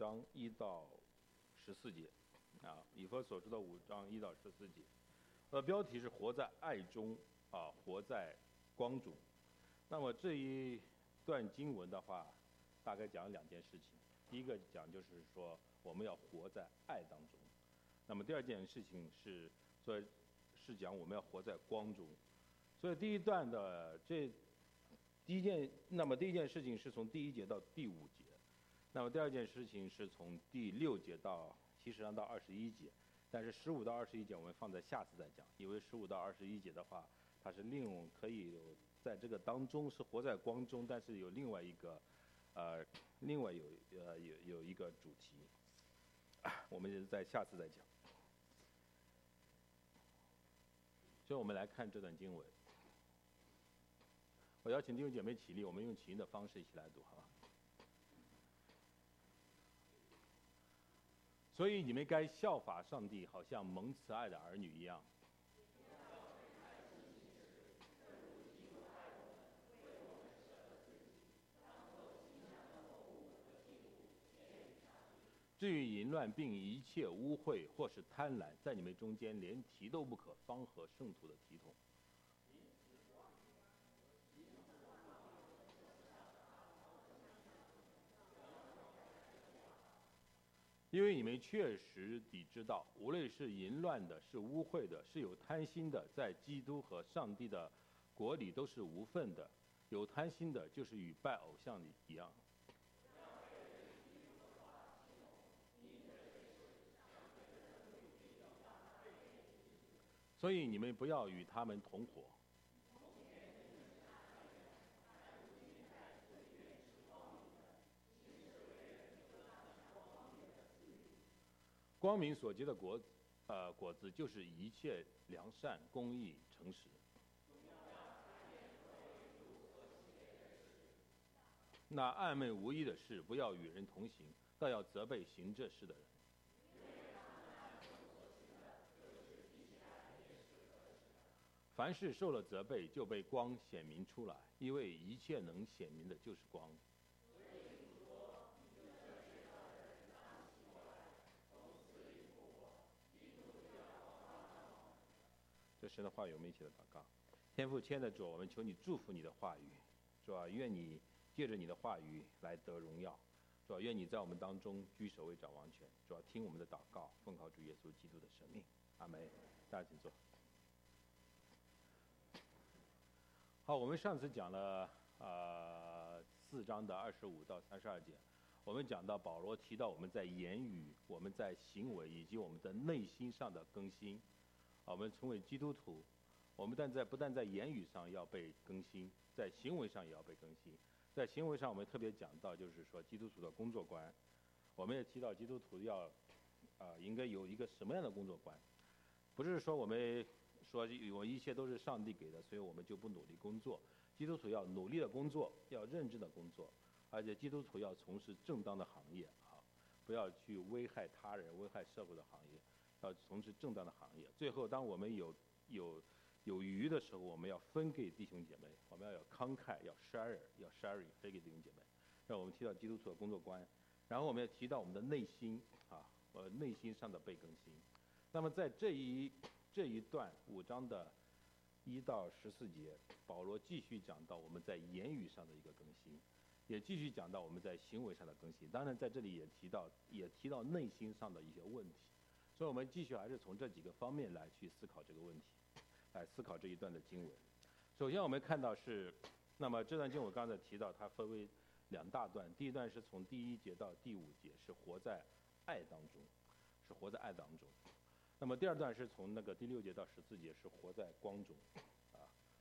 章1到14节，啊，以弗所书的5章1到14节。标题是活在爱中，啊，活在光中。那么这一段经文的话，大概讲2件事情。第一个讲就是说我们要活在爱当中。那么第二件事情是讲我们要活在光中。所以第一件事情是从第1节到第5节，那么第二件事情是从第6节到其实上到21节，但是15到21节我们放在下次再讲，因为15到21节的话，它是可以有在这个当中是活在光中，但是有另外一个有一个主题，我们也是在下次再讲。所以我们来看这段经文。我邀请弟兄姐妹起立，我们用起立的方式一起来读，好吧？所以你们该效法上帝，好像蒙慈爱的儿女一样。至于淫乱并一切污秽或是贪婪，在你们中间连提都不可，方合圣徒的体统。因为你们确实地知道，无论是淫乱的，是污秽的，是有贪心的，在基督和上帝的国里都是无份的。有贪心的，就是与拜偶像的一样。所以你们不要与他们同伙。光明所结的果子，就是一切良善、公义、诚实。那暧昧无益的事，不要与人同行，倒要责备行这事的人。凡是受了责备，就被光显明出来，因为一切能显明的就是光。这神的话语，我们一起来祷告。天父，亲爱的主，我们求你祝福你的话语，主啊，愿你借着你的话语来得荣耀，主啊，愿你在我们当中居首位掌王权，主啊，听我们的祷告，奉靠主耶稣基督的生命，阿们。大家请坐。好，我们上次讲了4章的25到32节，我们讲到保罗提到我们在言语、我们在行为以及我们的内心上的更新。我们成为基督徒，我们不但在言语上要被更新，在行为上也要被更新。在行为上，我们特别讲到就是说基督徒的工作观，我们也提到基督徒要应该有一个什么样的工作观，不是说我们说我一切都是上帝给的，所以我们就不努力工作。基督徒要努力的工作，要认真的工作，而且基督徒要从事正当的行业啊，不要去危害他人、危害社会的行业，要从事正当的行业。最后，当我们有余的时候，我们要分给弟兄姐妹，我们要有慷慨，要 sharing 分给弟兄姐妹。让我们提到基督徒的工作观，然后我们也提到我们的内心啊，内心上的被更新。那么在这一段5章的1到14节，保罗继续讲到我们在言语上的一个更新，也继续讲到我们在行为上的更新。当然，在这里也提到内心上的一些问题。所以我们继续还是从这几个方面来去思考这个问题，来思考这一段的经文。首先我们看到那么这段经文我刚才提到它分为2大段，第一段是从第1节到第5节，是活在爱当中，那么第二段是从那个第6节到14节，是活在光中啊。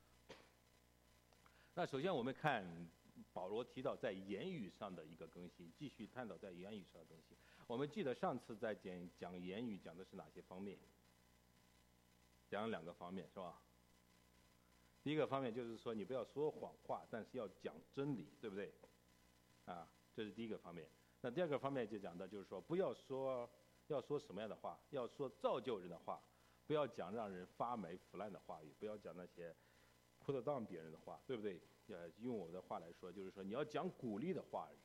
那首先我们看保罗提到在言语上的一个更新，继续探讨在言语上的更新。我们记得上次在讲言语讲的是哪些方面？讲了2个方面是吧？第一个方面就是说你不要说谎话，但是要讲真理，对不对？啊，这是第一个方面。那第二个方面就讲到就是说要说什么样的话？要说造就人的话，不要讲让人发霉腐烂的话语，不要讲那些put down别人的话，对不对？用我的话来说，就是说你要讲鼓励的话语，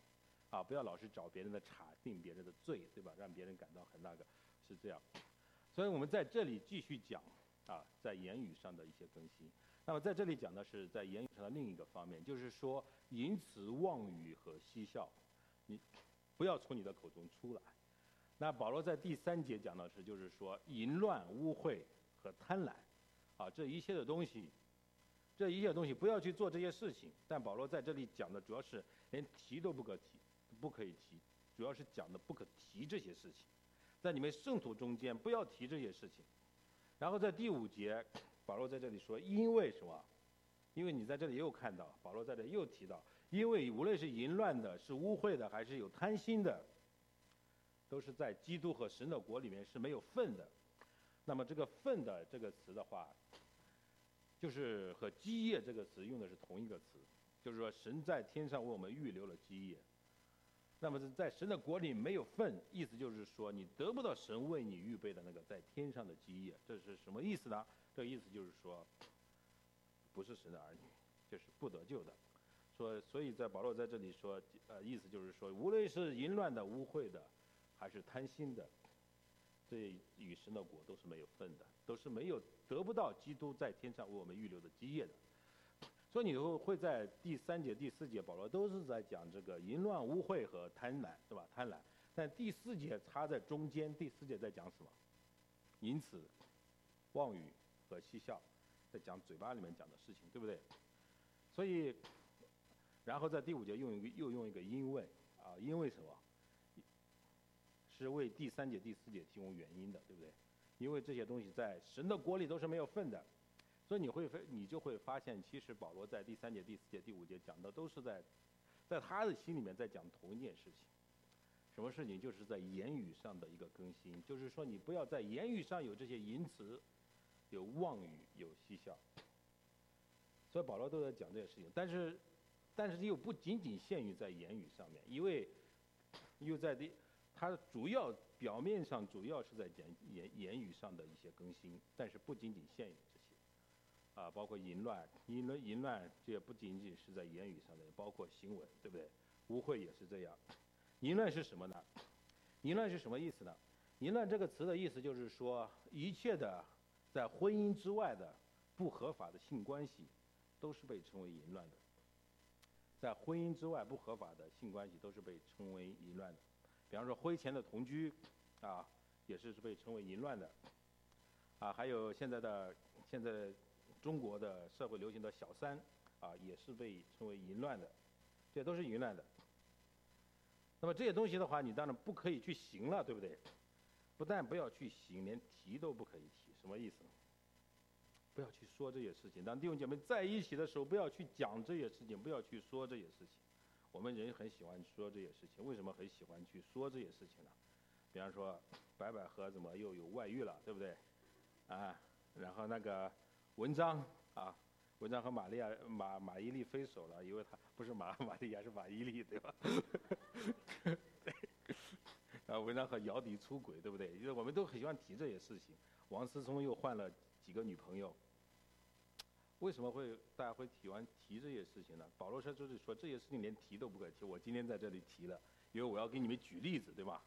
啊，不要老是找别人的茬，定别人的罪，对吧？让别人感到很那个，是这样。所以我们在这里继续讲啊，在言语上的一些更新。那么在这里讲的是在言语上的另一个方面，就是说淫词妄语和嬉笑，你不要从你的口中出来。那保罗在第3节讲的是，就是说淫乱、污秽和贪婪，啊，这一切的东西不要去做这些事情。但保罗在这里讲的主要是连提都不可以提，主要是讲的不可提这些事情，在你们圣徒中间不要提这些事情。然后在第5节，保罗在这里说，因为什么？因为你在这里又看到，保罗在这里又提到，因为无论是淫乱的、是污秽的，还是有贪心的，都是在基督和神的国里面是没有份的。那么这个份的这个词的话，就是和基业这个词用的是同一个词，就是说神在天上为我们预留了基业。那么在神的国里没有份，意思就是说你得不到神为你预备的那个在天上的基业。这是什么意思呢？这个意思就是说，不是神的儿女，就是不得救的。所以在保罗在这里说，意思就是说，无论是淫乱的、污秽的，还是贪心的，这与神的国都是没有份的，都是得不到基督在天上为我们预留的基业的。所以你会在第3节、第4节，保罗都是在讲这个淫乱、污秽和贪婪，对吧？贪婪。但第4节插在中间，第4节在讲什么？淫词、妄语和嬉笑，在讲嘴巴里面讲的事情，对不对？所以，然后在第5节又用一个因为啊，因为什么？是为第3节、第4节提供原因的，对不对？因为这些东西在神的国里都是没有份的。所以你就会发现，其实保罗在第3节、第4节、第5节讲的都是在他的心里面在讲同一件事情。什么事情？就是在言语上的一个更新，就是说你不要在言语上有这些淫词、有妄语、有嬉笑。所以保罗都在讲这些事情，但是又不仅仅限于在言语上面，因为又在他表面上主要是在讲言语上的一些更新，但是不仅仅限于这些。啊，包括淫乱，这也不仅仅是在言语上的，也包括行为，对不对？污秽也是这样。淫乱是什么呢？淫乱是什么意思呢？淫乱这个词的意思就是说，一切的在婚姻之外的不合法的性关系，都是被称为淫乱的。在婚姻之外不合法的性关系都是被称为淫乱的。比方说婚前的同居，啊，也是被称为淫乱的。啊，还有现在中国的社会流行的小三，啊，也是被称为淫乱的，这都是淫乱的。那么这些东西的话，你当然不可以去行了，对不对？不但不要去行，连提都不可以提，什么意思呢？不要去说这些事情。当弟兄姐妹在一起的时候，不要去讲这些事情，不要去说这些事情。我们人很喜欢说这些事情，为什么很喜欢去说这些事情呢？比方说，白百合怎么又有外遇了，对不对？啊，然后那个文章啊，文章和马伊琍分手了，因为他不是玛利亚，是马伊琍，对吧？对。啊，文章和姚笛出轨，对不对？因为我们都很喜欢提这些事情。王思聪又换了几个女朋友，为什么大家会喜欢提这些事情呢？保罗就是说这些事情连提都不可以提，我今天在这里提了，因为我要给你们举例子，对吧？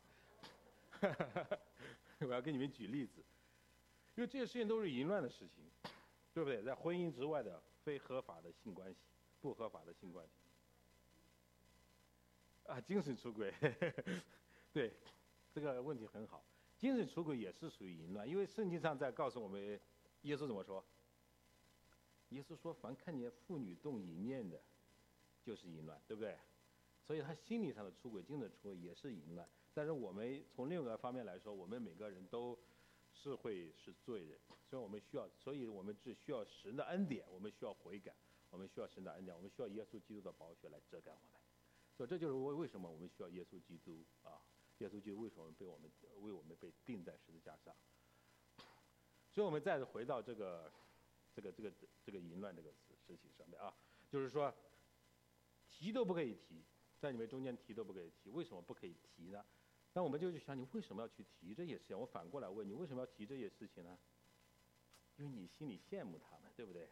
我要给你们举例子，因为这些事情都是淫乱的事情，对不对？在婚姻之外的非合法的性关系，不合法的性关系，啊，精神出轨，对，这个问题很好。精神出轨也是属于淫乱，因为圣经上在告诉我们，耶稣怎么说？耶稣说，凡看见妇女动淫念的，就是淫乱，对不对？所以他心理上的出轨、精神出轨也是淫乱。但是我们从另一个方面来说，我们每个人都是罪人，所以我们只需要神的恩典，我们需要悔改，我们需要神的恩典，我们需要耶稣基督的宝血来遮盖我们。所以这就是为什么我们需要耶稣基督啊！耶稣基督为什么为我们被钉在十字架上？所以我们再回到这个淫乱这个事情上面啊，就是说提都不可以提，在你们中间提都不可以提，为什么不可以提呢？那我们就去想，你为什么要去提这些事情？我反过来问你，为什么要提这些事情呢？因为你心里羡慕他们，对不对？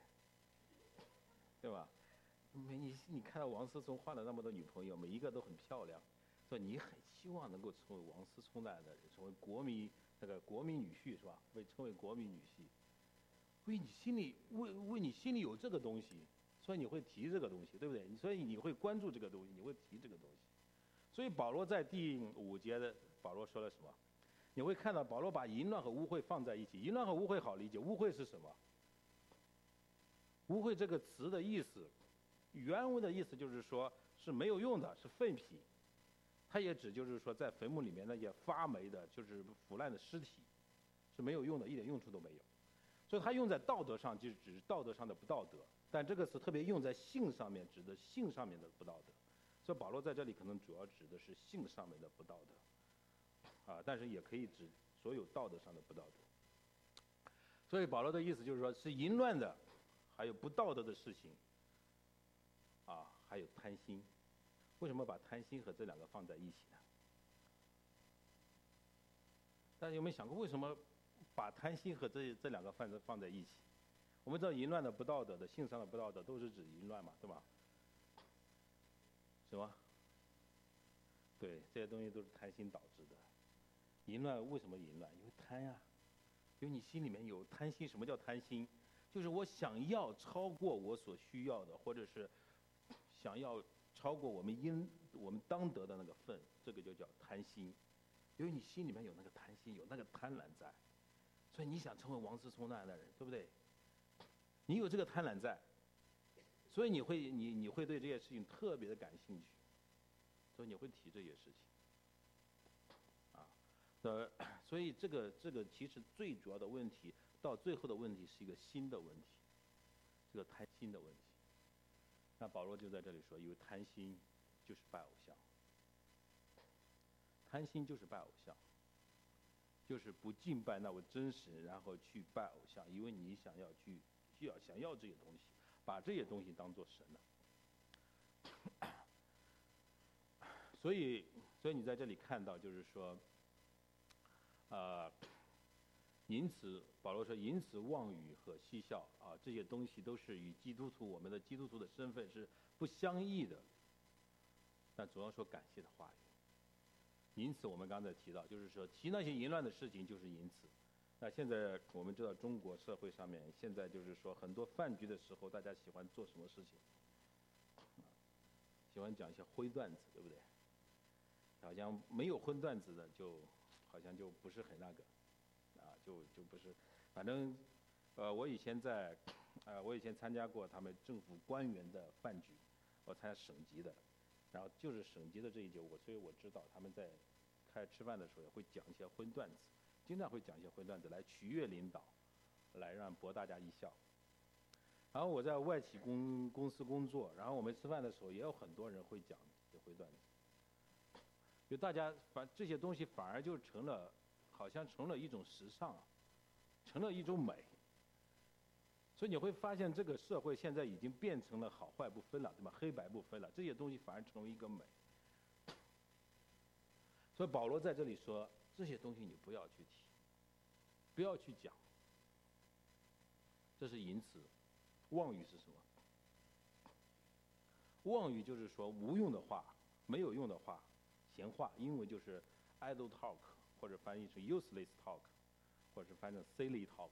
对吧？你看到王思聪换了那么多女朋友，每一个都很漂亮， 说你很希望能够成为王思聪那样的人，成为国民女婿是吧？被称为国民女婿，为你心里有这个东西，所以你会提这个东西，对不对？所以你会关注这个东西，你会提这个东西。所以保罗在第5节的保罗说了什么？你会看到保罗把淫乱和污秽放在一起。淫乱和污秽好理解，污秽是什么？污秽这个词的意思，原文的意思就是说是没有用的，是废品。它也指就是说在坟墓里面那些发霉的，就是腐烂的尸体，是没有用的，一点用处都没有。所以它用在道德上，就是指道德上的不道德。但这个词特别用在性上面，指的性上面的不道德。所以保罗在这里可能主要指的是性上面的不道德，但是也可以指所有道德上的不道德。所以保罗的意思就是说，是淫乱的，还有不道德的事情，还有贪心。为什么把贪心和这两个放在一起呢？大家有没有想过，为什么把贪心和这两个放在一起？我们知道淫乱的、不道德的、性上的不道德，都是指淫乱嘛，对吧？什么？对，这些东西都是贪心导致的。淫乱为什么淫乱？因为贪呀，因为你心里面有贪心。什么叫贪心？就是我想要超过我所需要的，或者是想要超过我们当得的那个份，这个就叫贪心。因为你心里面有那个贪心，有那个贪婪在，所以你想成为王思聪那样的人，对不对？你有这个贪婪在，所以你会对这些事情特别的感兴趣，所以你会提这些事情，所以这个其实最主要的问题，到最后的问题是一个心的问题，这个贪心的问题。那保罗就在这里说，因为贪心就是拜偶像，贪心就是拜偶像，就是不敬拜那位真神，然后去拜偶像，因为你想要这些东西，把这些东西当做神了。所以你在这里看到，就是说，因此保罗说，因此妄语和嬉笑这些东西都是与我们的基督徒的身份是不相异的。但主要说感谢的话语。因此我们刚才提到，就是说提那些淫乱的事情就是因此。那现在我们知道中国社会上面现在就是说很多饭局的时候，大家喜欢做什么事情？喜欢讲一些荤段子，对不对？好像没有荤段子的好像就不是很那个，就不是。反正我以前参加过他们政府官员的饭局，我参加省级的，然后就是省级的这一届，所以我知道他们在吃饭的时候也会讲一些荤段子，经常会讲一些荤段子来取悦领导，来让博大家一笑。然后我在外企公司工作，然后我们吃饭的时候也有很多人会讲这些荤段子，就大家这些东西反而就好像成了一种时尚，成了一种美。所以你会发现这个社会现在已经变成了好坏不分了，对吧？黑白不分了，这些东西反而成为一个美。所以保罗在这里说，这些东西你不要去提，不要去讲，这是淫词。妄语是什么？妄语就是说无用的话，没有用的话，闲话，英文就是 idle talk， 或者翻译成 useless talk， 或者是翻译成 silly talk，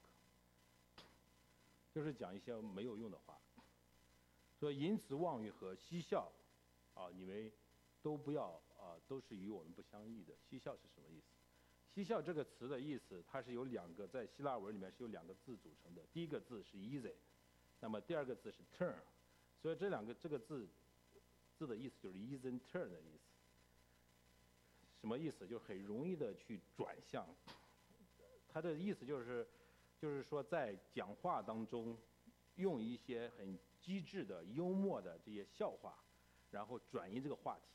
就是讲一些没有用的话。所以淫词妄语和嬉笑你们都不要都是与我们不相异的。嬉笑是什么意思？嬉笑这个词的意思，它是由在希腊文里面是由2个字组成的。第一个字是 easy， 那么第2个字是 turn， 所以这个字的意思就是 easy and turn 的意思。什么意思？就是很容易的去转向。它的意思就是说在讲话当中用一些很机智的、幽默的这些笑话，然后转移这个话题。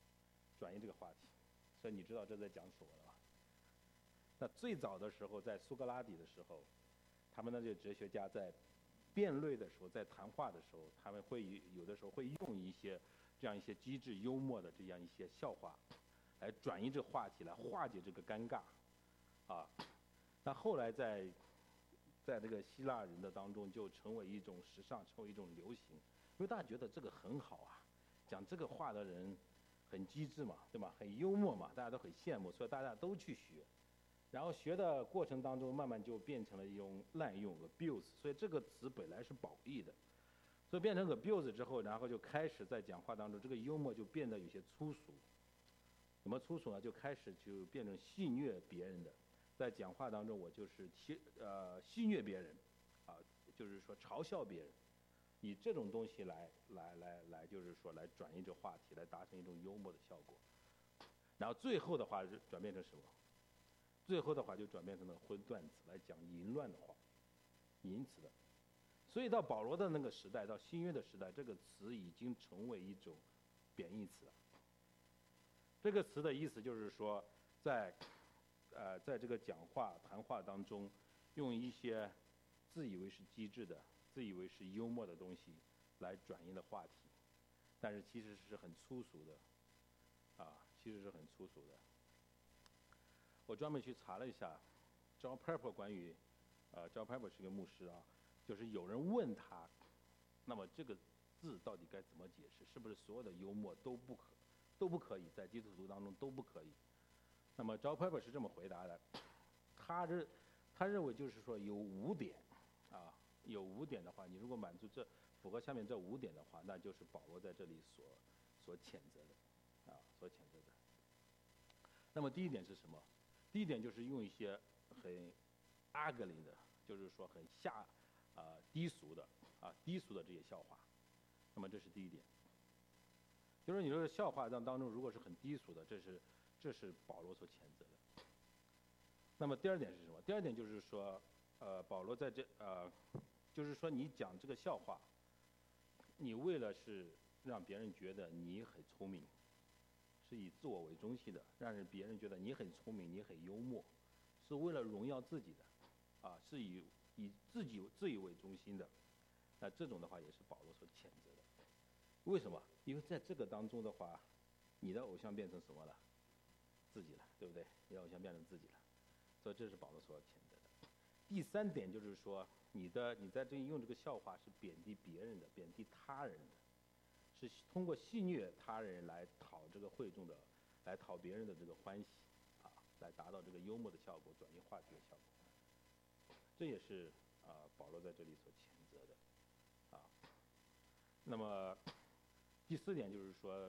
所以你知道这在讲什么了吧？那最早的时候，在苏格拉底的时候，他们那些哲学家在辩论的时候，在谈话的时候，他们有的时候会用这样一些机智幽默的这样一些笑话，来转移这个话题，来化解这个尴尬，那后来在这个希腊人的当中，就成为一种时尚，成为一种流行，因为大家觉得这个很好啊，讲这个话的人很机智嘛，对吧？很幽默嘛，大家都很羡慕，所以大家都去学。然后学的过程当中，慢慢就变成了一种滥用 abuse， 所以这个词本来是褒义的，所以变成 abuse 之后，然后就开始在讲话当中，这个幽默就变得有些粗俗。怎么粗俗呢？就开始就变成戏谑别人的，在讲话当中我就是戏谑别人，啊，就是说嘲笑别人，以这种东西来就是说来转移这话题，来达成一种幽默的效果。然后最后的话是转变成什么？最后的话就转变成了荤段子，来讲淫乱的话，淫词的。所以到保罗的那个时代，到新约的时代，这个词已经成为一种贬义词了。这个词的意思就是说，在这个谈话当中，用一些自以为是机智的、自以为是幽默的东西来转移了话题，但是其实是很粗俗的，其实是很粗俗的。我专门去查了一下 ，John Piper 关于，John Piper 是个牧师啊，就是有人问他，那么这个字到底该怎么解释？是不是所有的幽默都不可以在基督徒当中都不可以？那么 John Piper 是这么回答的，他认为就是说有5点，有5点的话，你如果满足符合下面这5点的话，那就是保罗在这里所谴责的，所谴责的。那么第一点是什么？第一点就是用一些很 ugly 的，就是说很低俗的这些笑话。那么这是第一点，就是你这个笑话当中如果是很低俗的，这是保罗所谴责的。那么第二点是什么？第二点就是说，保罗在就是说你讲这个笑话，你为了是让别人觉得你很聪明，是以自我为中心的，让别人觉得你很聪明，你很幽默，是为了荣耀自己的，是以自以为中心的，那这种的话也是保罗所谴责的。为什么？因为在这个当中的话，你的偶像变成什么了？自己了，对不对？你的偶像变成自己了，所以这是保罗所谴责的。第3点就是说，你在这里用这个笑话是贬低别人的，贬低他人的。是通过戏谑他人来讨这个会众的，来讨别人的这个欢喜，来达到这个幽默的效果，转移话题的效果。这也是保罗在这里所谴责的，那么第4点就是说，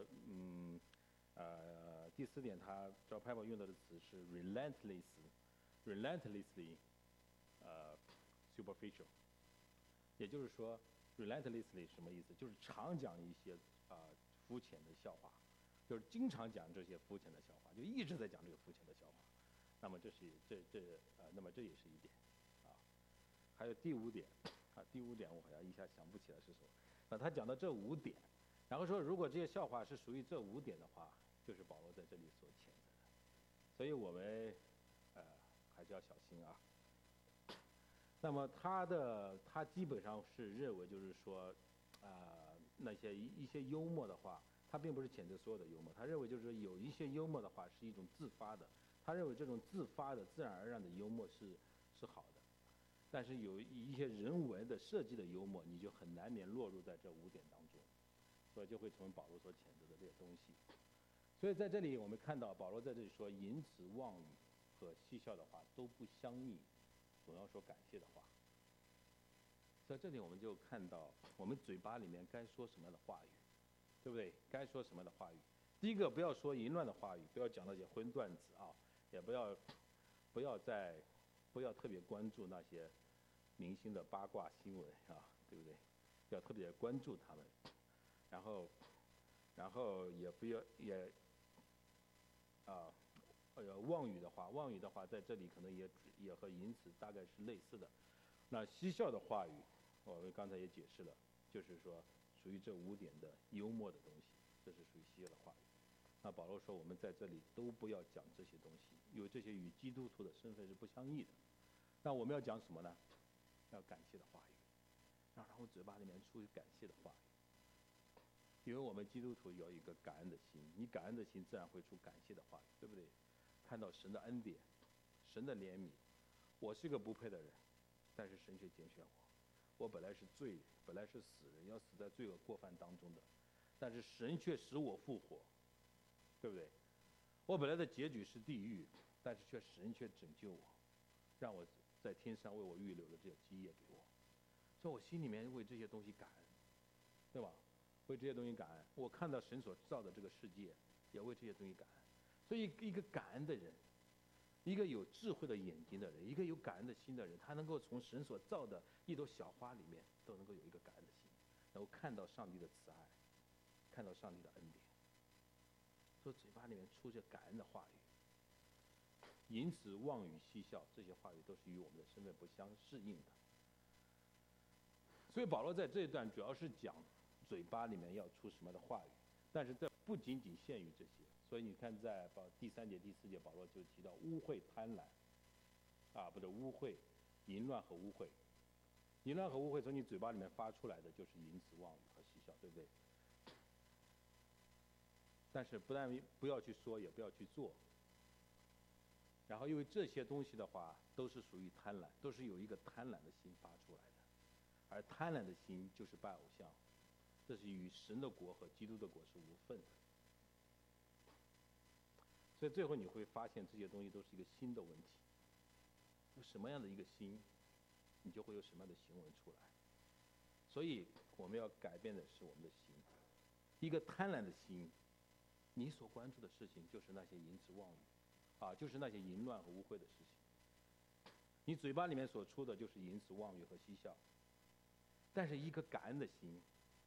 第4点他John Piper用到的词是 relentlessly superficial， 也就是说。relentlessly 什么意思？就是常讲一些肤浅的笑话，就是经常讲这些肤浅的笑话，就一直在讲这个肤浅的笑话。那么那么这也是一点，还有第5点，第5点我好像一下想不起来是什么。他讲到这5点，然后说如果这些笑话是属于这5点的话，就是保罗在这里所谴责的。所以我们还是要小心啊。那么他基本上是认为就是说，那些一些幽默的话，他并不是谴责所有的幽默，他认为就是有一些幽默的话是一种自发的，他认为这种自发的自然而然的幽默是好的，但是有一些人为的设计的幽默，你就很难免落入在这5点当中，所以就会成为保罗所谴责的这些东西。所以在这里我们看到保罗在这里说，淫词妄语和戏笑的话都不相应，总要说感谢的话。在这里我们就看到我们嘴巴里面该说什么样的话语，对不对？该说什么样的话语？第一个，不要说淫乱的话语，不要讲那些荤段子啊，也不要特别关注那些明星的八卦新闻啊，对不对？要特别关注他们，然后也不要妄语的话在这里可能也和淫词大概是类似的。那嬉笑的话语，我们刚才也解释了，就是说属于这5点的幽默的东西，这是属于嬉笑的话语。那保罗说我们在这里都不要讲这些东西，因为这些与基督徒的身份是不相异的。那我们要讲什么呢？要感谢的话语，让我嘴巴里面出感谢的话语。因为我们基督徒有一个感恩的心，你感恩的心自然会出感谢的话语，对不对？看到神的恩典，神的怜悯，我是个不配的人，但是神却拣选我。我本来是罪人，本来是死人，要死在罪恶过犯当中的，但是神却使我复活， 对不对？我本来的结局是地狱，但是神却拯救我，让我在天上为我预留了这些基业给我，所以我心里面为这些东西感恩，对吧？为这些东西感恩，我看到神所造的这个世界，也为这些东西感恩。所以一个感恩的人，一个有智慧的眼睛的人，一个有感恩的心的人，他能够从神所造的一朵小花里面都能够有一个感恩的心，能够看到上帝的慈爱，看到上帝的恩典。所以嘴巴里面出着感恩的话语，因此妄语嬉笑，这些话语都是与我们的身份不相适应的。所以保罗在这一段主要是讲嘴巴里面要出什么的话语，但是这不仅仅限于这些。所以你看，在第3节、第4节，保罗就提到污秽、贪婪，不是污秽、淫乱和污秽。淫乱和污秽从你嘴巴里面发出来的，就是淫词妄语和嬉笑，对不对？但是不要去说，也不要去做。然后因为这些东西的话，都是属于贪婪，都是有一个贪婪的心发出来的，而贪婪的心就是拜偶像，这是与神的国和基督的国是无分的。所以最后你会发现，这些东西都是一个心的问题。有什么样的一个心，你就会有什么样的行为出来。所以我们要改变的是我们的心。一个贪婪的心，你所关注的事情就是那些淫词妄语，就是那些淫乱和污秽的事情。你嘴巴里面所出的就是淫词妄语和嬉笑。但是一个感恩的心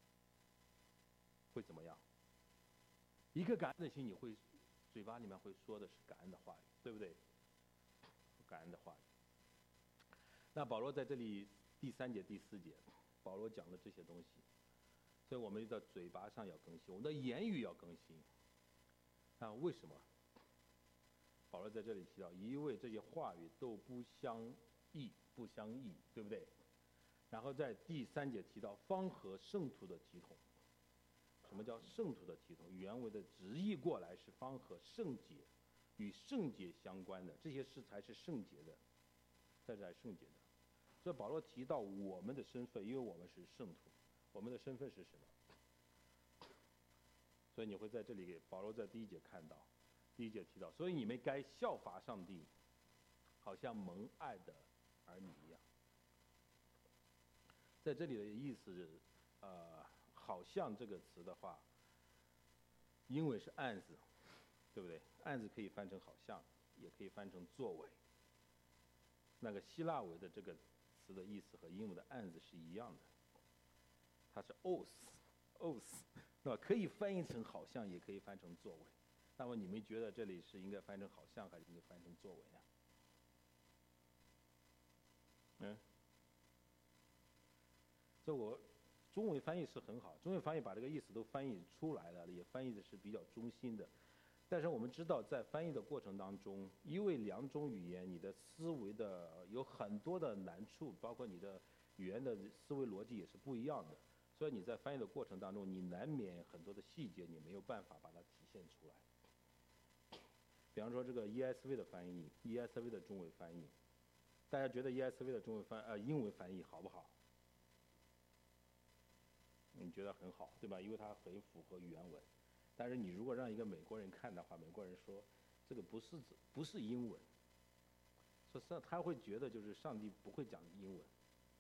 会怎么样？一个感恩的心，你会嘴巴里面会说的是感恩的话语，对不对？感恩的话语。那保罗在这里第3节、第4节，保罗讲了这些东西，所以我们的嘴巴上要更新，我们的言语要更新。为什么？保罗在这里提到，因为这些话语都不相异，对不对？然后在第3节提到方和圣徒的体统。什么叫圣徒的体统？原文的直译过来是方和圣洁，与圣洁相关的这些事才是圣洁的，才是圣洁的。所以保罗提到我们的身份，因为我们是圣徒，我们的身份是什么？所以你会在这里，保罗在第1节看到，第1节提到，所以你们该效法上帝，好像蒙爱的儿女一样。在这里的意思是，好像这个词的话，英文是案子，对不对？案子可以翻成好像，也可以翻成作为。那个希腊文的这个词的意思和英文的案子是一样的，它是 os，那么可以翻译成好像，也可以翻成作为。那么你们觉得这里是应该翻成好像，还是应该翻成作为呢？这我中文翻译是很好，中文翻译把这个意思都翻译出来了，也翻译的是比较中心的。但是我们知道，在翻译的过程当中，因为2种语言，你的思维的有很多的难处，包括你的语言的思维逻辑也是不一样的，所以你在翻译的过程当中，你难免很多的细节你没有办法把它体现出来。比方说这个 ESV 的翻译 ，ESV 的中文翻译，大家觉得 ESV 的英文翻译好不好？你觉得很好，对吧？因为它很符合原文。但是你如果让一个美国人看的话，美国人说这个不是英文，说实际上他会觉得就是上帝不会讲英文。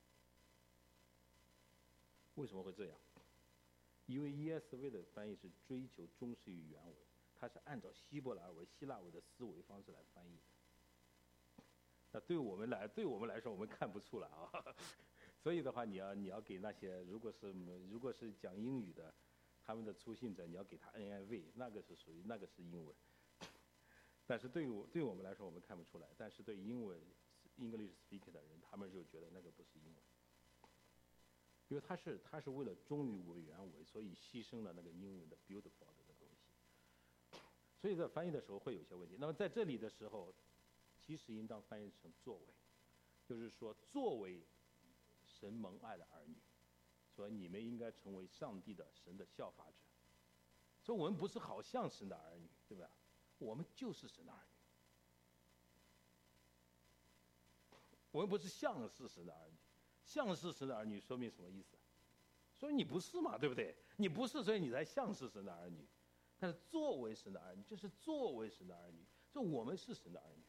为什么会这样？因为 ESV 的翻译是追求忠实于原文，它是按照希伯来文、希腊文的思维方式来翻译的。那对我们来说，我们看不出来啊。所以的话，你要给那些如果是讲英语的，他们的初信者，你要给他 NIV， 那个是英文。但是对我们来说，我们看不出来。但是对English speaker 的人，他们就觉得那个不是英文，因为他是为了忠于我原文，所以牺牲了那个英文的 beautiful 的东西。所以在翻译的时候会有些问题。那么在这里的时候，其实应当翻译成作为，就是说作为神蒙爱的儿女，所以你们应该成为上帝的神的效法者。所以我们不是好像神的儿女，对吧？我们就是神的儿女。我们不是像是神的儿女，像是神的儿女说明什么意思？所以你不是嘛，对不对？你不是，所以你才像是神的儿女。 但是作为神的儿女，这是作为神的儿女，就我们是神的儿女，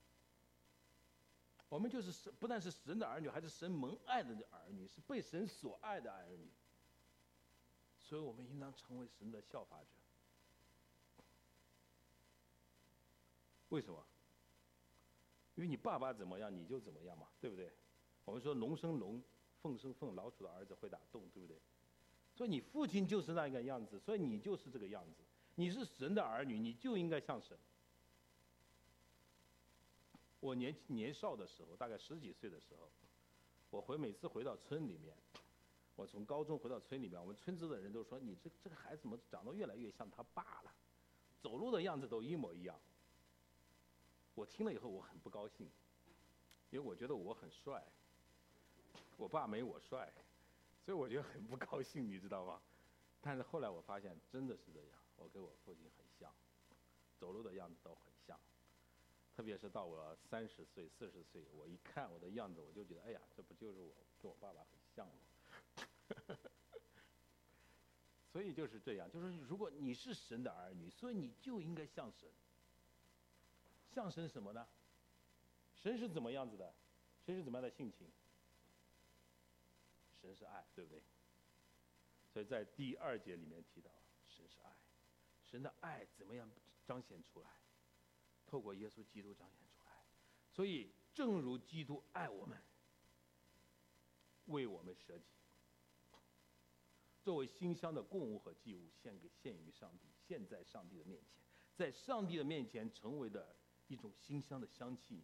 我们就是神，不但是神的儿女，还是神蒙爱的儿女，是被神所爱的儿女。所以我们应当成为神的效法者。为什么？因为你爸爸怎么样，你就怎么样嘛，对不对？我们说龙生龙，凤生凤，老鼠的儿子会打洞，对不对？所以你父亲就是那个样子，所以你就是这个样子。你是神的儿女，你就应该像神。我年少的时候，大概10几岁的时候，我每次回到村里面，我从高中回到村里面，我们村子的人都说你这个孩子怎么长得越来越像他爸了，走路的样子都一模一样。我听了以后我很不高兴，因为我觉得我很帅，我爸没我帅，所以我觉得很不高兴，你知道吗？但是后来我发现真的是这样，我跟我父亲很像，走路的样子都很像。特别是到我30岁、40岁，我一看我的样子，我就觉得，哎呀，这不就是我跟我爸爸很像吗？所以就是这样，就是如果你是神的儿女，所以你就应该像神。像神什么呢？神是怎么样子的？神是怎么样的性情？神是爱，对不对？所以在第2节里面提到，神是爱，神的爱怎么样彰显出来？透过耶稣基督彰显出来。所以，正如基督爱我们，为我们舍己，作为馨香的供物和祭物献于上帝，献在上帝的面前，在上帝的面前成为的一种馨香的香气。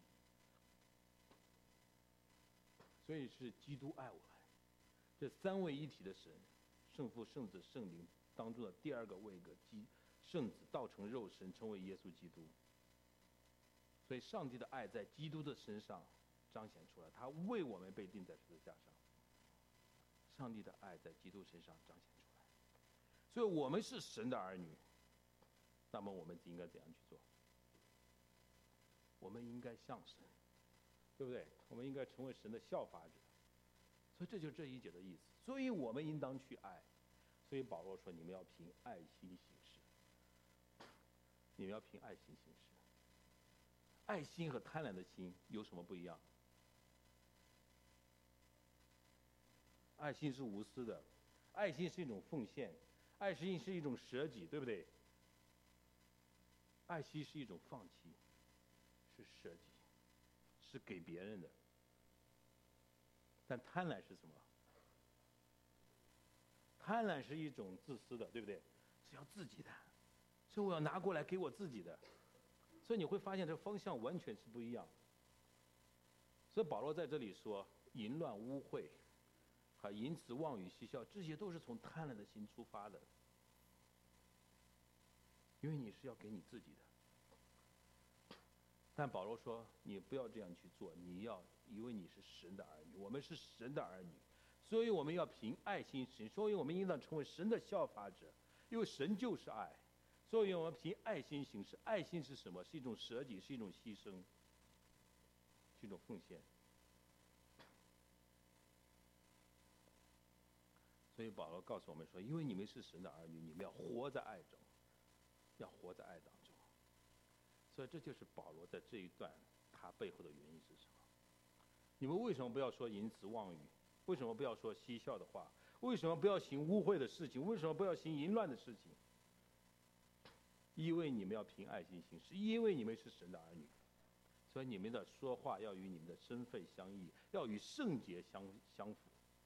所以是基督爱我们，这3位一体的神，圣父、圣子、圣灵当中的第2个位格，圣子道成肉身，成为耶稣基督。所以上帝的爱在基督的身上彰显出来，他为我们被钉在十字架上。上帝的爱在基督身上彰显出来，所以我们是神的儿女，那么我们应该怎样去做？我们应该像神，对不对？我们应该成为神的效法者。所以这就是这1节的意思。所以我们应当去爱。所以保罗说：“你们要凭爱心行事。”你们要凭爱心行事。爱心和贪婪的心有什么不一样？爱心是无私的，爱心是一种奉献，爱心是一种舍己，对不对？爱心是一种放弃，是舍己，是给别人的。但贪婪是什么？贪婪是一种自私的，对不对？是要自己的，所以我要拿过来给我自己的。所以你会发现这方向完全是不一样。所以保罗在这里说，淫乱、污秽，和淫词、妄语、嬉笑，这些都是从贪婪的心出发的。因为你是要给你自己的。但保罗说，你不要这样去做，你要因为你是神的儿女，我们是神的儿女，所以我们要凭爱心行，所以我们应当成为神的效法者，因为神就是爱。所以我们凭爱心行事。爱心是什么？是一种舍己，是一种牺牲，是一种奉献。所以保罗告诉我们说，因为你们是神的儿女，你们要活在爱中，要活在爱当中。所以这就是保罗在这一段他背后的原因是什么？你们为什么不要说淫词妄语？为什么不要说嬉笑的话？为什么不要行污秽的事情？为什么不要行淫乱的事情？因为你们要凭爱心行事，因为你们是神的儿女，所以你们的说话要与你们的身份相异，要与圣洁相符。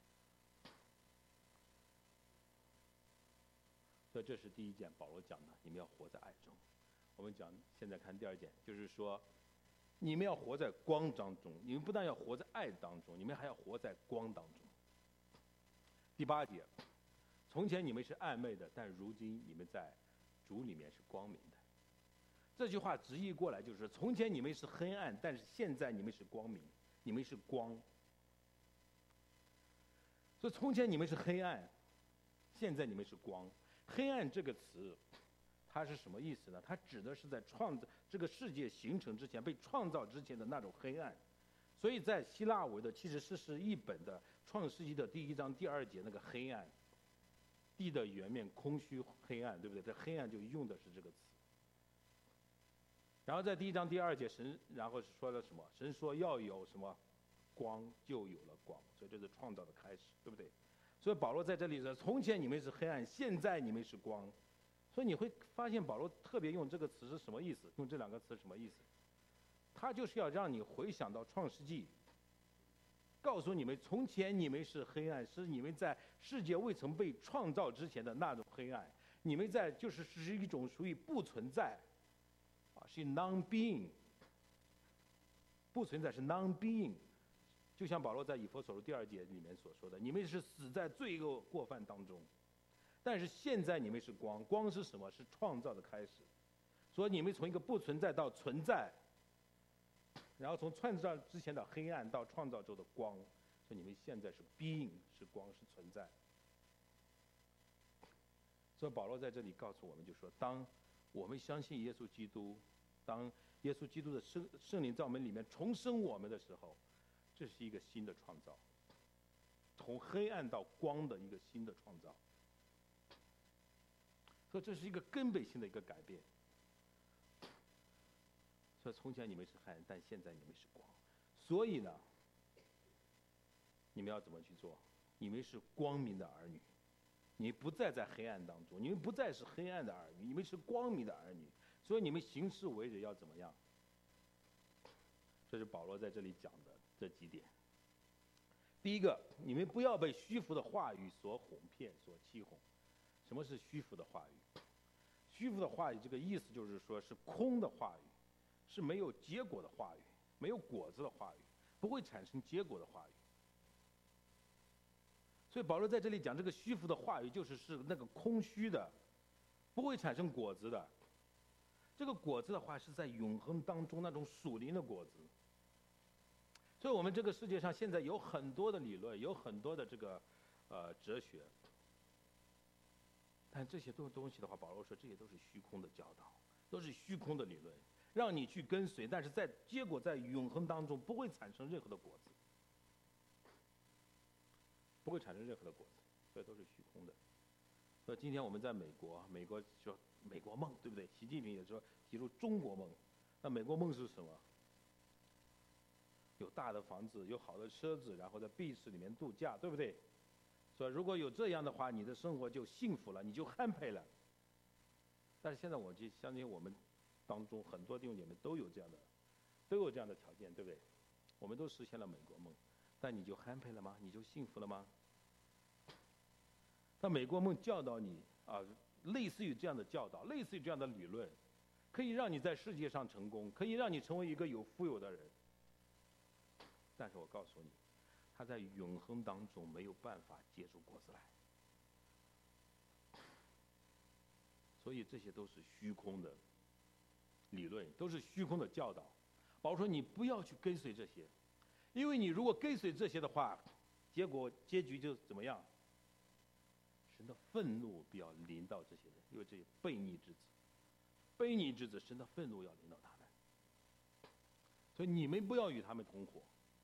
所以这是第1件，保罗讲的，你们要活在爱中。我们讲，现在看第2件，就是说，你们要活在光当中，你们不但要活在爱当中，你们还要活在光当中。第8节，从前你们是暧昧的，但如今你们在主里面是光明的。这句话直译过来就是：从前你们是黑暗，但是现在你们是光明，你们是光。所以从前你们是黑暗，现在你们是光。黑暗这个词，它是什么意思呢？它指的是在这个世界形成之前，被创造之前的那种黑暗。所以在希腊文的其实是一本的《创世纪》的第1章第2节那个黑暗。 地的原面空虚黑暗，对不对？这黑暗就用的是这个词。然后在第1章第2节，神然后是说了什么？神说要有什么光，就有了光，所以这是创造的开始，对不对？所以保罗在这里说：从前你们是黑暗，现在你们是光。所以你会发现保罗特别用这个词是什么意思？用这2个词是什么意思？他就是要让你回想到创世纪，告诉你们从前你们是黑暗，是你们在世界未曾被创造之前的那种黑暗，你们在就是一种属于不存在，是 non-being， 不存在是 non-being， 就像保罗在以弗所书第2节里面所说的，你们是死在罪恶过犯当中，但是现在你们是光，光是什么？是创造的开始。所以你们从一个不存在到存在，然后从创造之前的黑暗到创造中的光，所以你们现在是 being， 是光，是存在。所以保罗在这里告诉我们，就说当我们相信耶稣基督，当耶稣基督的圣灵在我们里面重生我们的时候，这是一个新的创造，从黑暗到光的一个新的创造。所以这是一个根本性的一个改变。所以从前你们是黑暗，但现在你们是光。所以呢，你们要怎么去做？你们是光明的儿女，你不再在黑暗当中，你们不再是黑暗的儿女，你们是光明的儿女。所以你们行事为人要怎么样？这是保罗在这里讲的这几点。第一个，你们不要被虚浮的话语所哄骗、所欺哄。什么是虚浮的话语？虚浮的话语，这个意思就是说是空的话语，是没有结果的话语，没有果子的话语，不会产生结果的话语。所以保罗在这里讲这个虚浮的话语，就是那个空虚的，不会产生果子的。这个果子的话是在永恒当中那种属灵的果子。所以我们这个世界上现在有很多的理论，有很多的这个哲学，但这些东西的话，保罗说这些都是虚空的教导，都是虚空的理论，让你去跟随，但是在结果在永恒当中不会产生任何的果子，不会产生任何的果子，所以都是虚空的。所以今天我们在美国说美国梦，对不对？习近平也说提出中国梦，那美国梦是什么？有大的房子，有好的车子，然后在避世里面度假，对不对？所以如果有这样的话，你的生活就幸福了，你就happy了。但是现在我就相信我们当中很多弟兄姐妹都有这样的条件，对不对？我们都实现了美国梦，但你就happy了吗？你就幸福了吗？那美国梦教导你啊，类似于这样的教导，类似于这样的理论，可以让你在世界上成功，可以让你成为一个有富有的人。但是我告诉你，他在永恒当中没有办法结出果子来，所以这些都是虚空的理论，都是虚空的教导。保罗说你不要去跟随这些，因为你如果跟随这些的话，结局就怎么样？神的愤怒必要临到这些人，因为这些悖逆之子，神的愤怒要临到他们。所以你们不要与他们同伙。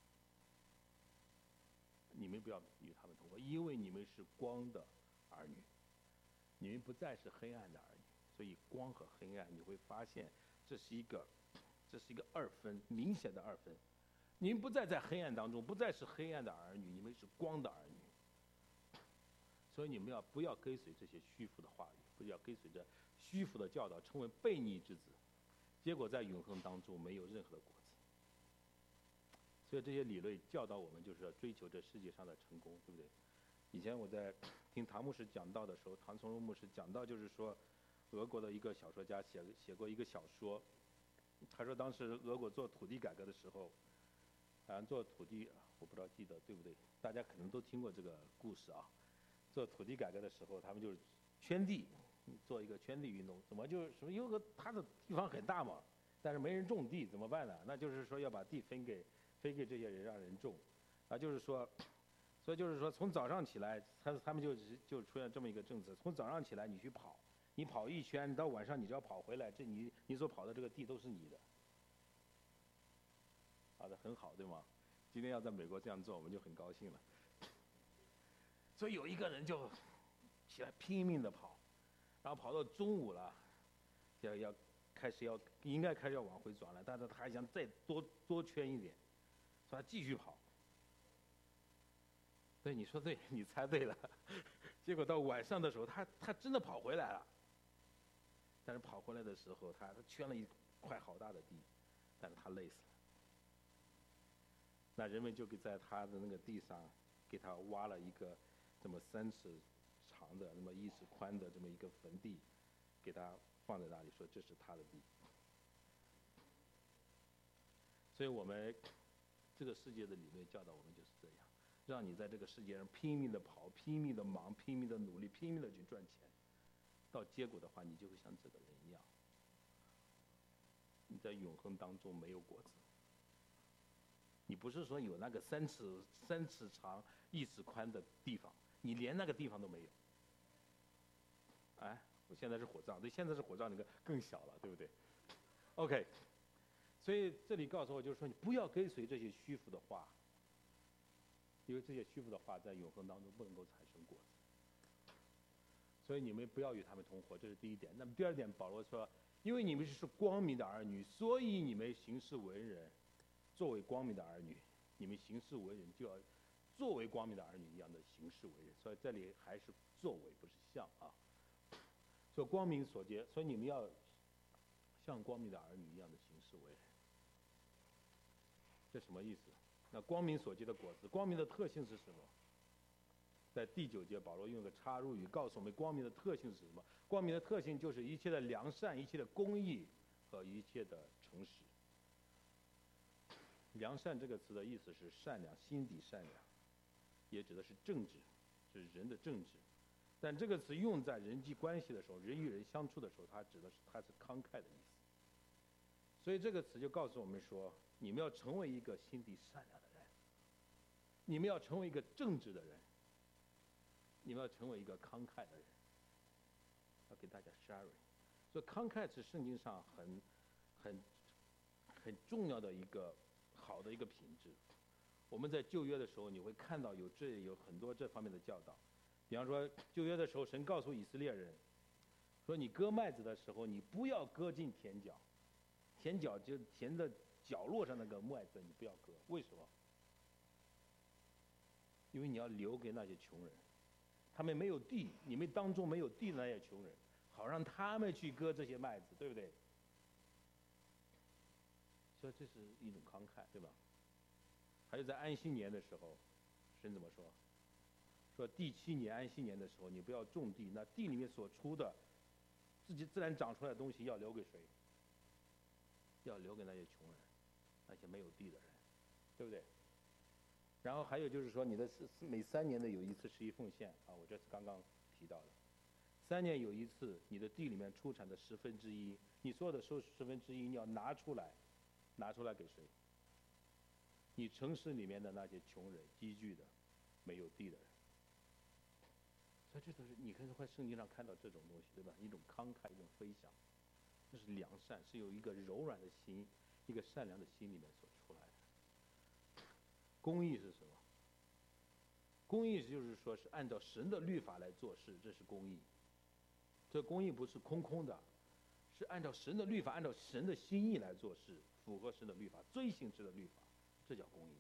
你们不要与他们同伙，因为你们是光的儿女，你们不再是黑暗的儿女。所以光和黑暗，你会发现这是一个二分，明显的二分。你们不再在黑暗当中，不再是黑暗的儿女，你们是光的儿女。所以你们不要跟随这些虚浮的话语，不要跟随着虚浮的教导，成为悖逆之子，结果在永恒当中没有任何的果子。所以这些理论教导我们，就是要追求这世界上的成功，对不对？以前我在听唐牧师讲道的时候，唐从容牧师讲到，就是说，俄国的一个小说家写过一个小说，他说当时俄国做土地改革的时候，做土地，我不知道记得对不对？大家可能都听过这个故事啊。做土地改革的时候，他们就是圈地，做一个圈地运动。怎么就是什么？因为他的地方很大嘛，但是没人种地，怎么办呢？那就是说要把地分给这些人，让人种，就是说，所以就是说，从早上起来，他们就出现这么一个政策：从早上起来你去跑，你跑一圈，到晚上你只要跑回来，这你所跑的这个地都是你的。好的，很好，对吗？今天要在美国这样做，我们就很高兴了。所以有一个人就起来拼命的跑，然后跑到中午了，应该开始要往回转了，但是他还想再多圈一点，所以他继续跑。对，你说对，你猜对了。结果到晚上的时候，他真的跑回来了。但是跑回来的时候，他圈了一块好大的地，但是他累死了。那人们就在他的那个地上，给他挖了一个这么3尺长的、那么1尺宽的这么一个坟地，给他放在那里，说这是他的地。所以我们这个世界的理论教导我们就是这样，让你在这个世界上拼命的跑、拼命的忙、拼命的努力、拼命的去赚钱，到结果的话，你就会像这个人一样，你在永恒当中没有果子。你不是说有那个3尺长、1尺宽的地方，你连那个地方都没有。哎，我现在是火葬，对，现在是火葬那个更小了，对不对 ？OK， 所以这里告诉我就是说，你不要跟随这些虚浮的话，因为这些虚浮的话在永恒当中不能够产生果子。所以你们不要与他们同伙，这是第一点。那么第二点，保罗说，因为你们是光明的儿女，所以你们行事为人。作为光明的儿女，你们行事为人就要作为光明的儿女一样的行事为人。所以这里还是作为，不是像啊。所以光明所结，所以你们要像光明的儿女一样的行事为人。这什么意思？那光明所结的果子，光明的特性是什么？在第9节，保罗用个插入语告诉我们，光明的特性是什么？光明的特性就是一切的良善、一切的公义和一切的诚实。良善这个词的意思是善良，心底善良，也指的是正直，是人的正直。但这个词用在人际关系的时候，人与人相处的时候，它指的是它是慷慨的意思。所以这个词就告诉我们说，你们要成为一个心地善良的人，你们要成为一个正直的人，你们要成为一个慷慨的人。要给大家 sharing， 所以慷慨是圣经上很重要的一个好的一个品质。我们在旧约的时候，你会看到有很多这方面的教导。比方说旧约的时候，神告诉以色列人说，你割麦子的时候，你不要割进田角，田角就田的角落上那个麦子你不要割。为什么？因为你要留给那些穷人，他们没有地，你们当中没有地的那些穷人，好让他们去割这些麦子，对不对？所以这是一种慷慨，对吧？还有在安息年的时候，神怎么说？说第7年安息年的时候，你不要种地，那地里面所出的自己自然长出来的东西要留给谁？要留给那些穷人，那些没有地的人，对不对？然后还有就是说，你的每3年的有一次11奉献啊，我这次刚刚提到的，3年有一次，你的地里面出产的1/10，你所有的收1/10，你要拿出来给谁？你城市里面的那些穷人、积聚的、没有地的人。所以这都是你可以在圣经上看到这种东西，对吧？一种慷慨，一种飞翔，这是良善，是有一个柔软的心、一个善良的心里面所出来的。公义是什么？公义就是说是按照神的律法来做事，这是公义。这公义不是空空的，是按照神的律法，按照神的心意来做事，符合神的律法，遵行神的律法，这叫公义。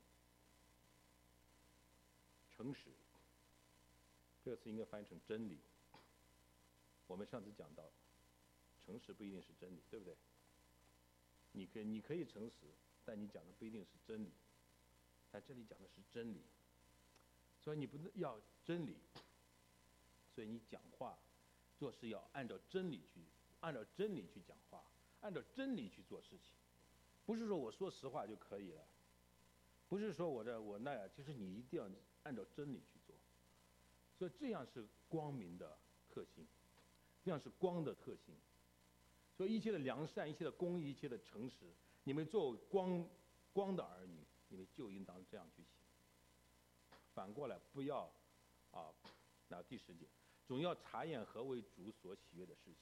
诚实，这个词应该翻译成真理。我们上次讲到，诚实不一定是真理，对不对？你可以诚实，但你讲的不一定是真理。但这里讲的是真理，所以你不能要真理，所以你讲话、做事要按照真理去讲话，按照真理去做事情，不是说我说实话就可以了，不是说我那样，就是你一定要按照真理去做。所以这样是光明的特性，这样是光的特性。所以一切的良善、一切的公义、一切的诚实，你们作为光的儿女，你们就应当这样去行。反过来不要那第10节，总要查验何为主所喜悦的事情。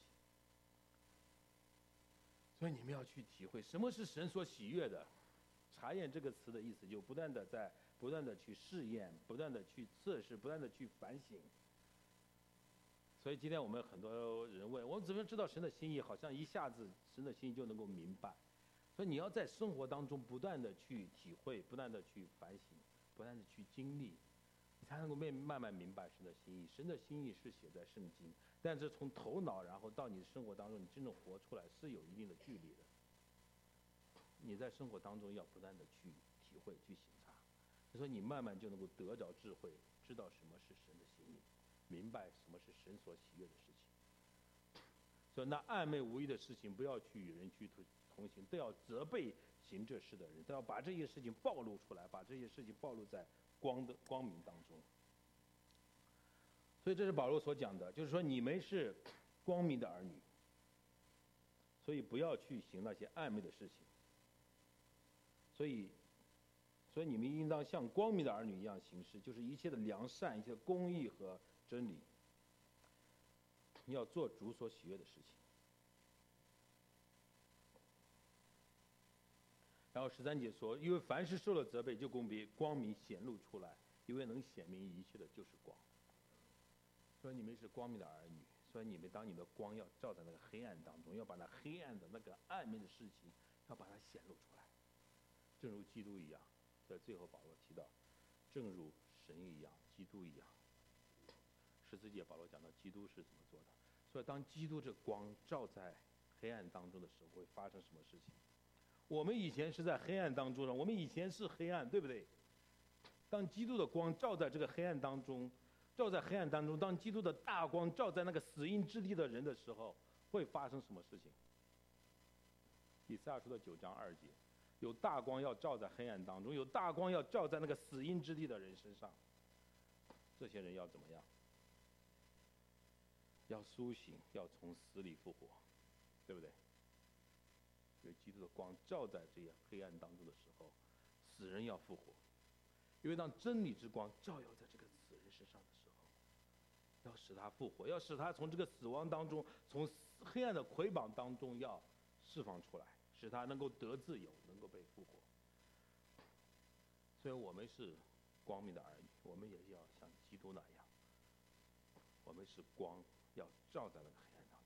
所以你们要去体会什么是神所喜悦的。查验这个词的意思，就不断的去试验，不断的去测试，不断的去反省。 所以今天我们很多人问我们怎么知道神的心意，好像一下子神的心意就能够明白。所以你要在生活当中不断的去体会，不断的去反省，不断的去经历，你才能够慢慢明白神的心意。神的心意是写在圣经，但是从头脑然后到你的生活当中，你真正活出来是有一定的距离的。你在生活当中要不断的去体会、去省察，所以你慢慢就能够得着智慧，知道什么是神的心意，明白什么是神所喜悦的事情。所以那暧昧无益的事情，不要去与人去同行，都要责备行这事的人，都要把这些事情暴露出来，把这些事情暴露在光明当中。所以这是保罗所讲的，就是说你们是光明的儿女，所以不要去行那些暧昧的事情。所以你们应当像光明的儿女一样行事，就是一切的良善、一切的公义和真理，要做主所喜悦的事情。然后13节说，因为凡是受了责备，就光明显露出来，因为能显明一切的就是光。所以你们是光明的儿女，所以你们当你们的光要照在那个黑暗当中，要把那黑暗的那个暧昧的事情，要把它显露出来，正如基督一样。在最后保罗提到，正如神一样，基督一样。14节保罗讲到基督是怎么做的，所以当基督这光照在黑暗当中的时候，会发生什么事情？我们以前是在黑暗当中的，我们以前是黑暗，对不对？当基督的光照在这个黑暗当中，当基督的大光照在那个死荫之地的人的时候，会发生什么事情？以赛亚书的9章2节，有大光要照在黑暗当中，有大光要照在那个死荫之地的人身上。这些人要怎么样？要苏醒，要从死里复活，对不对？因为基督的光照在这些黑暗当中的时候，死人要复活。因为当真理之光照耀在这个死人身上的时候，要使他复活，要使他从这个死亡当中，从黑暗的捆绑当中要释放出来，使他能够得自由，能够被复活。所以我们是光明的儿女，我们也要像基督那样，我们是光，要照在那个黑暗当中。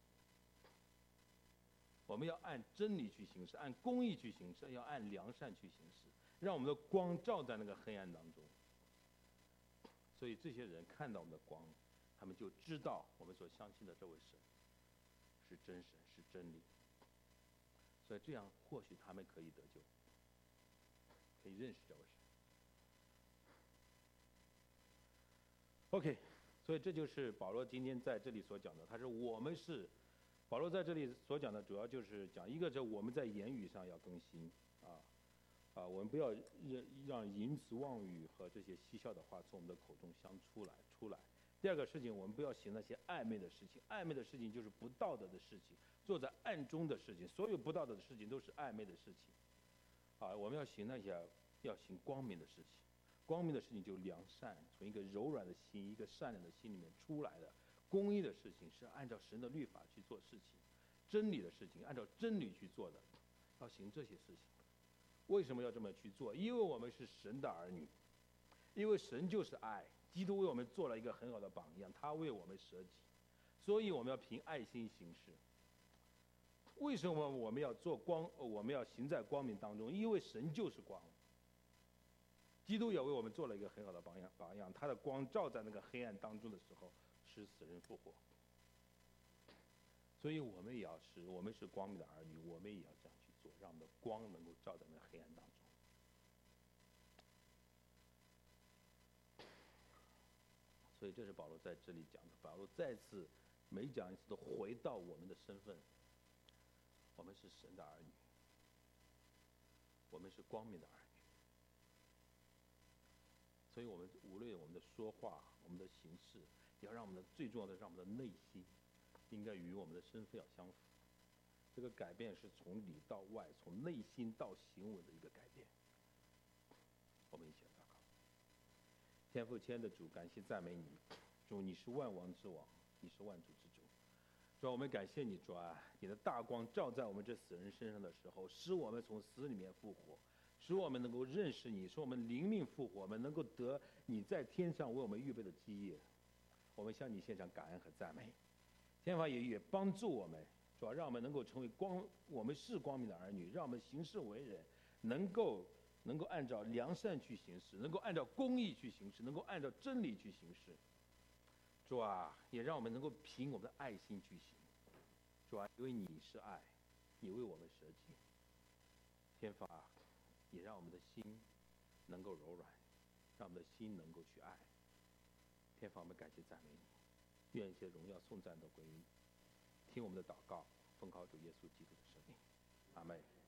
我们要按真理去行事，按公义去行事，要按良善去行事，让我们的光照在那个黑暗当中。所以这些人看到我们的光，他们就知道我们所相信的这位神是真神，是真理。所以这样或许他们可以得救，可以认识这位神。OK， 所以这就是保罗今天在这里所讲的，他说我们是。保罗在这里所讲的主要就是讲，一个是我们在言语上要更新，我们不要让淫词妄语和这些嬉笑的话从我们的口中出来。第二个事情，我们不要行那些暧昧的事情，暧昧的事情就是不道德的事情，做在暗中的事情，所有不道德的事情都是暧昧的事情。我们要行那些要行光明的事情，光明的事情就良善，从一个柔软的心、一个善良的心里面出来的。公义的事情是按照神的律法去做事情，真理的事情按照真理去做的，要行这些事情。为什么要这么去做？因为我们是神的儿女，因为神就是爱，基督为我们做了一个很好的榜样，他为我们舍己，所以我们要凭爱心行事。为什么我们要做光？我们要行在光明当中，因为神就是光。基督也为我们做了一个很好的榜样，他的光照在那个黑暗当中的时候，使死人复活。所以我们是光明的儿女，我们也要这样去做，让我们的光能够照在那黑暗当中。所以这是保罗在这里讲的，保罗再次每讲一次都回到我们的身份，我们是神的儿女，我们是光明的儿女。所以我们无论我们的说话，我们的行事，要让我们的最重要的，让我们的内心应该与我们的身份要相符。这个改变是从里到外，从内心到行为的一个改变。我们一起来祷告。天父亲爱的主，感谢赞美你，主你是万王之王，你是万主之主。主啊，我们感谢你，主啊，你的大光照在我们这死人身上的时候，使我们从死里面复活，使我们能够认识你，使我们灵命复活，我们能够得你在天上为我们预备的基业。 我们向你献上感恩和赞美。天父也帮助我们，主要让我们能够成为我们是光明的儿女，让我们行事为人能够按照良善去行事，能够按照公义去行事，能够按照真理去行事。主啊，也让我们能够凭我们的爱心去行。主啊，因为你是爱，你为我们舍己。天父啊，也让我们的心能够柔软，让我们的心能够去爱。天父，我们感谢赞美你，愿一切荣耀颂赞都归于你。听我们的祷告，奉靠主耶稣基督的圣名，阿们。